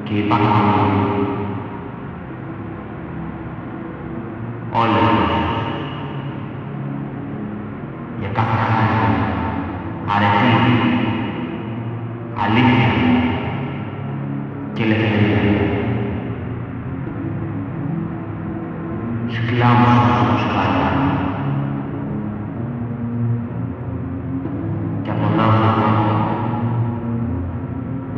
και υπάρχουν όλες για κάθε χάρη, αρετή, αλήθεια και ελευθερία. Σκλάβους στους